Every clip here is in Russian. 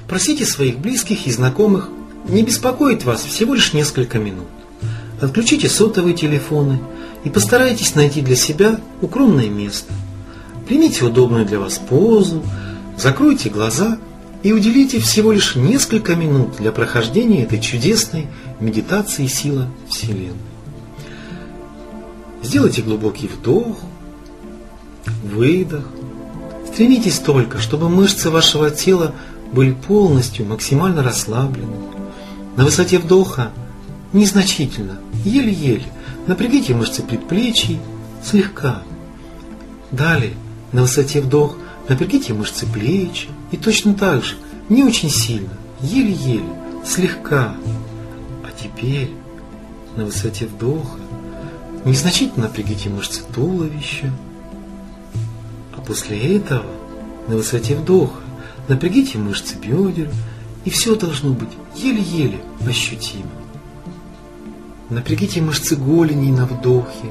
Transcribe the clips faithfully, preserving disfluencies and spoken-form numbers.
Попросите своих близких и знакомых не беспокоить вас всего лишь несколько минут. Отключите сотовые телефоны и постарайтесь найти для себя укромное место. Примите удобную для вас позу, закройте глаза и уделите всего лишь несколько минут для прохождения этой чудесной медитации «Сила Вселенной». Сделайте глубокий вдох, выдох. Стремитесь только, чтобы мышцы вашего тела были полностью, максимально расслаблены. На высоте вдоха незначительно, еле-еле напрягите мышцы предплечий слегка. Далее на высоте вдох напрягите мышцы плеч и точно так же, не очень сильно, еле-еле, слегка. А теперь на высоте вдоха незначительно напрягите мышцы туловища. А после этого на высоте вдоха напрягите мышцы бедер, и все должно быть еле-еле ощутимо. Напрягите мышцы голени на вдохе,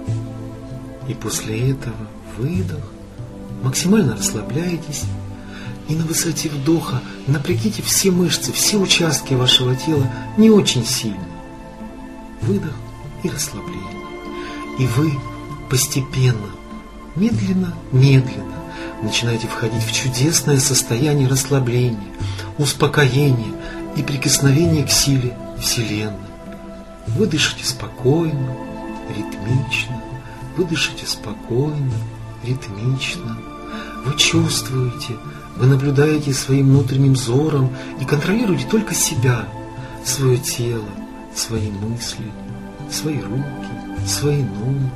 и после этого выдох, максимально расслабляйтесь, и на высоте вдоха напрягите все мышцы, все участки вашего тела не очень сильно. Выдох и расслабление. И вы постепенно, медленно-медленно начинаете входить в чудесное состояние расслабления, успокоения и прикосновения к силе Вселенной. Вы дышите спокойно, ритмично, вы дышите спокойно, ритмично. Вы чувствуете, вы наблюдаете своим внутренним взором и контролируете только себя, свое тело, свои мысли, свои руки, свои ноги.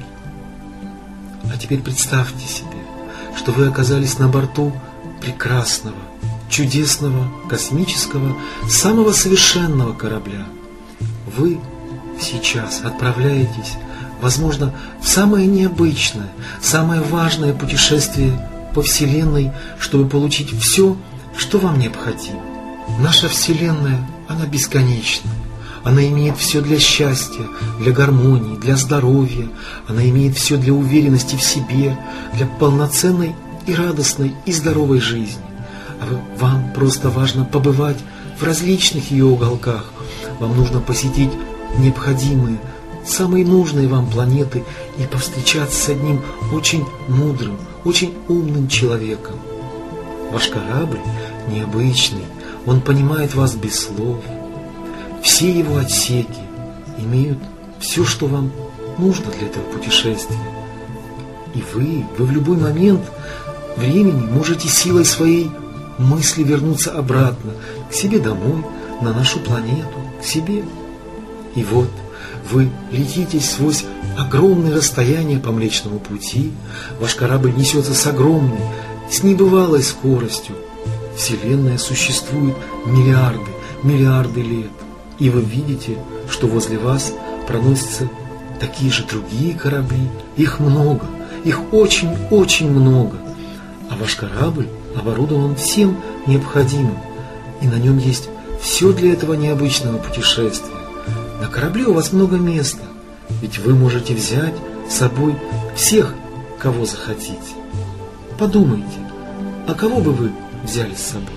А теперь представьте себе, что вы оказались на борту прекрасного, чудесного, космического, самого совершенного корабля. Вы сейчас отправляетесь, возможно, в самое необычное, самое важное путешествие по Вселенной, чтобы получить все, что вам необходимо. Наша Вселенная, она бесконечна. Она имеет все для счастья, для гармонии, для здоровья. Она имеет все для уверенности в себе, для полноценной и радостной и здоровой жизни. А вам просто важно побывать в различных ее уголках. Вам нужно посетить необходимые, самые нужные вам планеты и повстречаться с одним очень мудрым, очень умным человеком. Ваш корабль необычный, он понимает вас без слов. Все его отсеки имеют все, что вам нужно для этого путешествия. И вы, вы в любой момент времени можете силой своей мысли вернуться обратно, к себе домой, на нашу планету, к себе. И вот вы летите сквозь огромные расстояния по Млечному Пути, ваш корабль несется с огромной, с небывалой скоростью. Вселенная существует миллиарды, миллиарды лет. И вы видите, что возле вас проносятся такие же другие корабли. Их много, их очень-очень много. А ваш корабль оборудован всем необходимым. И на нем есть все для этого необычного путешествия. На корабле у вас много места, ведь вы можете взять с собой всех, кого захотите. Подумайте, а кого бы вы взяли с собой?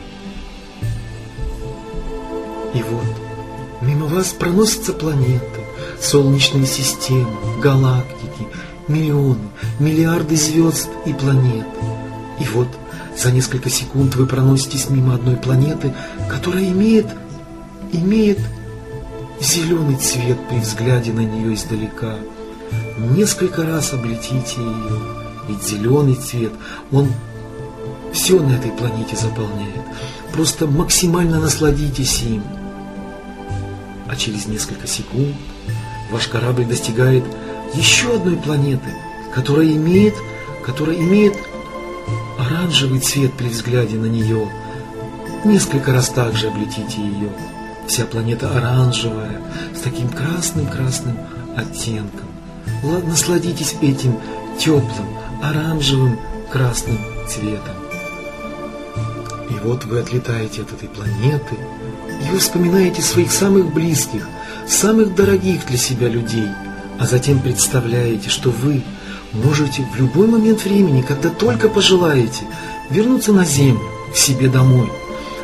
И вот, мимо вас проносятся планеты, солнечные системы, галактики, миллионы, миллиарды звезд и планет. И вот за несколько секунд вы проноситесь мимо одной планеты, которая имеет, имеет зеленый цвет при взгляде на нее издалека. Несколько раз облетите ее, ведь зеленый цвет, он все на этой планете заполняет. Просто максимально насладитесь им. А через несколько секунд ваш корабль достигает еще одной планеты, которая имеет, которая имеет оранжевый цвет при взгляде на нее. Несколько раз также облетите ее. Вся планета оранжевая, с таким красным-красным оттенком. Насладитесь этим теплым, оранжевым, красным цветом. И вот вы отлетаете от этой планеты, и вы вспоминаете своих самых близких, самых дорогих для себя людей, а затем представляете, что вы можете в любой момент времени, когда только пожелаете, вернуться на Землю, к себе домой.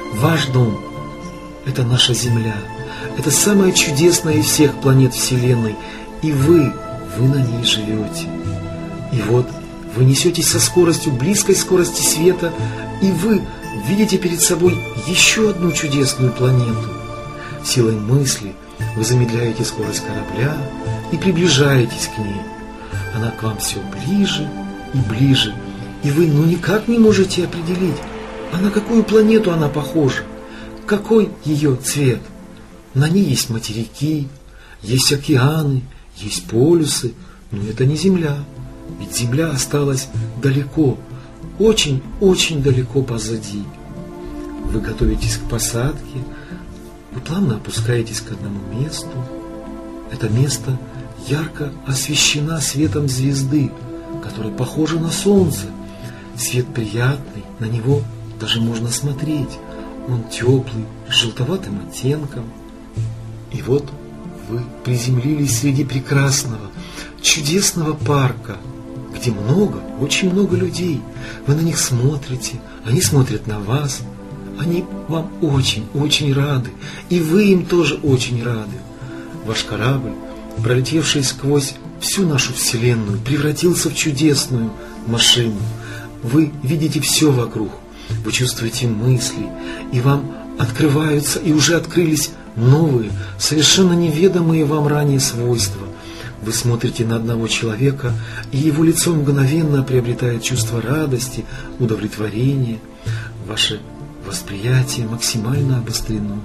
Ваш дом – это наша Земля. Это самая чудесная из всех планет Вселенной. И вы, вы на ней живете. И вот вы несетесь со скоростью, близкой скорости света, и вы видите перед собой еще одну чудесную планету. Силой мысли вы замедляете скорость корабля и приближаетесь к ней. Она к вам все ближе и ближе, и вы ну никак не можете определить, а на какую планету она похожа, какой ее цвет. На ней есть материки, есть океаны, есть полюсы, но это не Земля, ведь Земля осталась далеко, очень-очень далеко позади. Вы готовитесь к посадке, вы плавно опускаетесь к одному месту. Это место ярко освещено светом звезды, которая похожа на солнце. Свет приятный, на него даже можно смотреть. Он теплый, с желтоватым оттенком. И вот вы приземлились среди прекрасного, чудесного парка, где много, очень много людей. Вы на них смотрите, они смотрят на вас. Они вам очень-очень рады, и вы им тоже очень рады. Ваш корабль, пролетевший сквозь всю нашу Вселенную, превратился в чудесную машину. Вы видите все вокруг, вы чувствуете мысли, и вам открываются и уже открылись новые, совершенно неведомые вам ранее свойства. Вы смотрите на одного человека, и его лицо мгновенно приобретает чувство радости, удовлетворения. Ваше восприятие максимально обострено.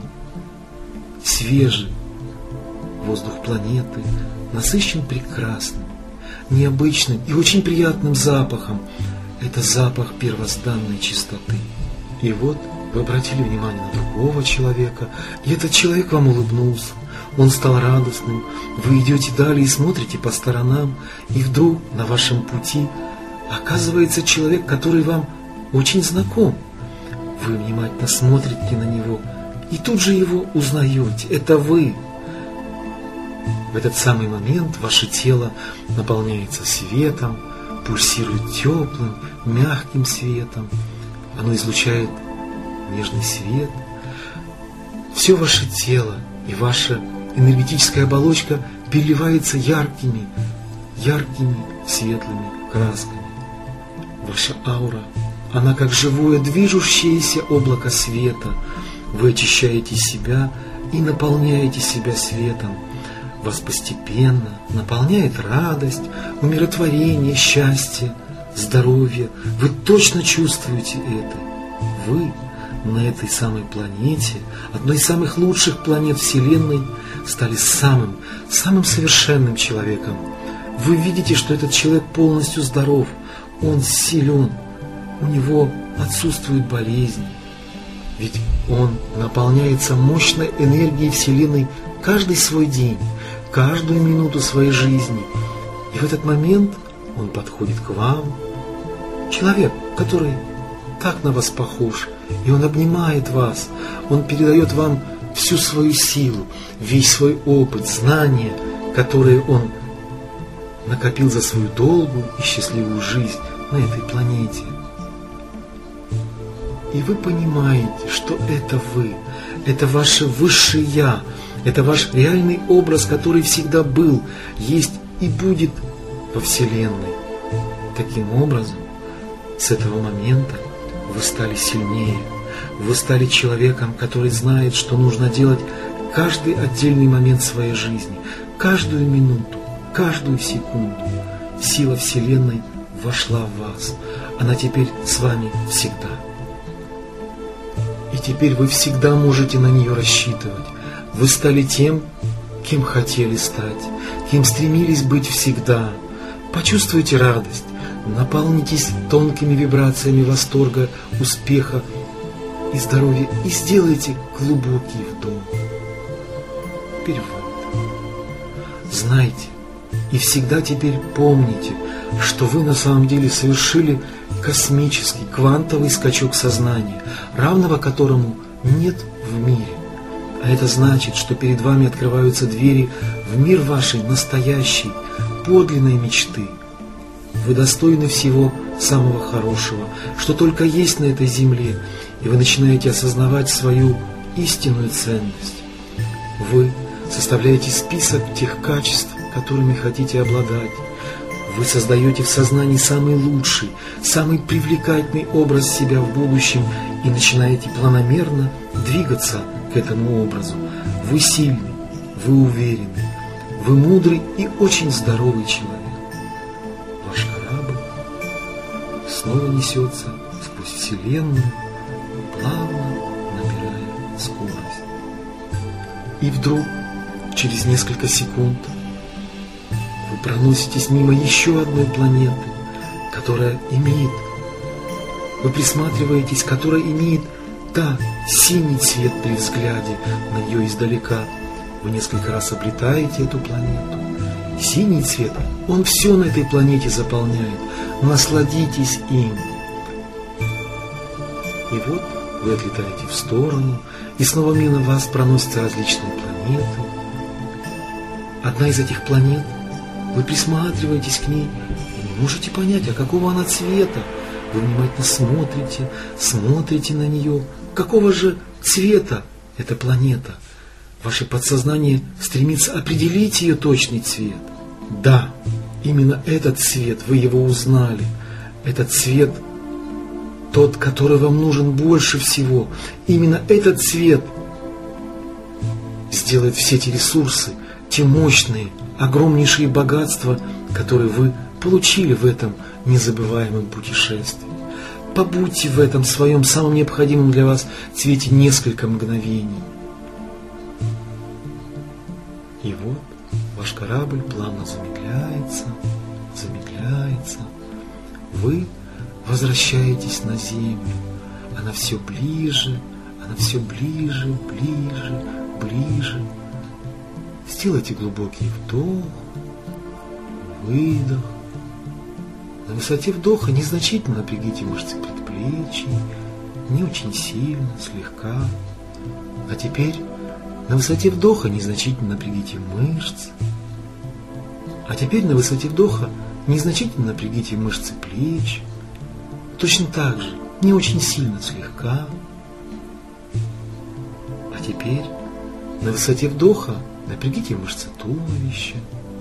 Свежий воздух планеты насыщен прекрасным, необычным и очень приятным запахом. Это запах первозданной чистоты. И вот вы обратили внимание на другого человека, и этот человек вам улыбнулся. Он стал радостным. Вы идете далее и смотрите по сторонам, и вдруг на вашем пути оказывается человек, который вам очень знаком. Вы внимательно смотрите на него и тут же его узнаете. Это вы. В этот самый момент ваше тело наполняется светом, пульсирует теплым, мягким светом. Оно излучает нежный свет. Все ваше тело и ваша энергетическая оболочка переливается яркими, яркими светлыми красками. Ваша аура, она как живое движущееся облако света. Вы очищаете себя и наполняете себя светом. Вас постепенно наполняет радость, умиротворение, счастье, здоровье. Вы точно чувствуете это. Вы на этой самой планете, одной из самых лучших планет Вселенной, стали самым, самым совершенным человеком. Вы видите, что этот человек полностью здоров, он силен, у него отсутствует болезнь. Ведь он наполняется мощной энергией Вселенной каждый свой день, каждую минуту своей жизни. И в этот момент он подходит к вам, человек, который так на вас похож, и он обнимает вас, он передает вам всю свою силу, весь свой опыт, знания, которые он накопил за свою долгую и счастливую жизнь на этой планете. И вы понимаете, что это вы, это ваше высшее Я, это ваш реальный образ, который всегда был, есть и будет во Вселенной. Таким образом, с этого момента вы стали сильнее, вы стали человеком, который знает, что нужно делать каждый отдельный момент своей жизни, каждую минуту, каждую секунду. Сила Вселенной вошла в вас, она теперь с вами всегда. И теперь вы всегда можете на нее рассчитывать. Вы стали тем, кем хотели стать, кем стремились быть всегда. Почувствуйте радость, наполнитесь тонкими вибрациями восторга, успеха и здоровья и сделайте глубокий вдох. Перевод. Знайте и всегда теперь помните, что вы на самом деле совершили космический, квантовый скачок сознания, равного которому нет в мире. А это значит, что перед вами открываются двери в мир вашей настоящей, подлинной мечты. Вы достойны всего самого хорошего, что только есть на этой земле, и вы начинаете осознавать свою истинную ценность. Вы составляете список тех качеств, которыми хотите обладать. Вы создаете в сознании самый лучший, самый привлекательный образ себя в будущем и начинаете планомерно двигаться к этому образу. Вы сильный, вы уверенный, вы мудрый и очень здоровый человек. Ваш корабль снова несется сквозь Вселенную, плавно набирая скорость. И вдруг, через несколько секунд, вы проноситесь мимо еще одной планеты, которая имеет, вы присматриваетесь, которая имеет, да, синий цвет при взгляде на нее издалека. Вы несколько раз облетаете эту планету. Синий цвет, он все на этой планете заполняет. Насладитесь им. И вот вы отлетаете в сторону, и снова мимо вас проносятся различные планеты. Одна из этих планет, вы присматриваетесь к ней и не можете понять, а какого она цвета. Вы внимательно смотрите, смотрите на нее. Какого же цвета эта планета? Ваше подсознание стремится определить ее точный цвет. Да, именно этот цвет, вы его узнали. Этот цвет, тот, который вам нужен больше всего. Именно этот цвет сделает все эти ресурсы, те мощные, огромнейшие богатства, которые вы получили в этом незабываемом путешествии. Побудьте в этом своем самом необходимом для вас цвете несколько мгновений. И вот ваш корабль плавно замедляется, замедляется. Вы возвращаетесь на землю. Она все ближе, она все ближе, ближе, ближе. Сделайте глубокий вдох, выдох. На высоте вдоха незначительно напрягите мышцы предплечий, не очень сильно, слегка. А теперь на высоте вдоха незначительно напрягите мышцы. А теперь на высоте вдоха незначительно напрягите мышцы плеч. Точно так же, не очень сильно, слегка. А теперь на высоте вдоха напрягите мышцы туловища.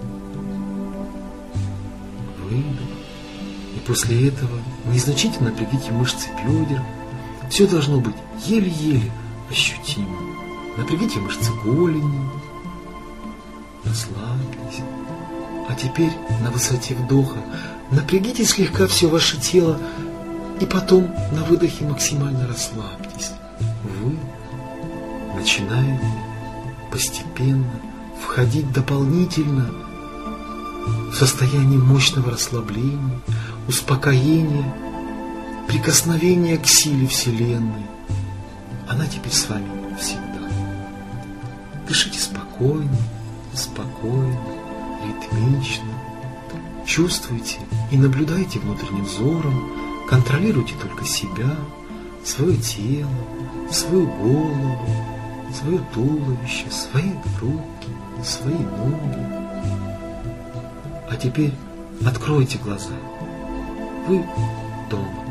Выдох. И после этого незначительно напрягите мышцы бедер. Все должно быть еле-еле ощутимо. Напрягите мышцы голени. Расслабьтесь. А теперь на высоте вдоха напрягите слегка все ваше тело. И потом на выдохе максимально расслабьтесь. Вы начинаете постепенно входить дополнительно в состояние мощного расслабления, успокоения, прикосновения к силе Вселенной. Она теперь с вами всегда. Дышите спокойно, спокойно, ритмично. Чувствуйте и наблюдайте внутренним взором, контролируйте только себя, свое тело, свою голову, свое туловище, свои руки, свои ноги. А теперь откройте глаза. Вы дома.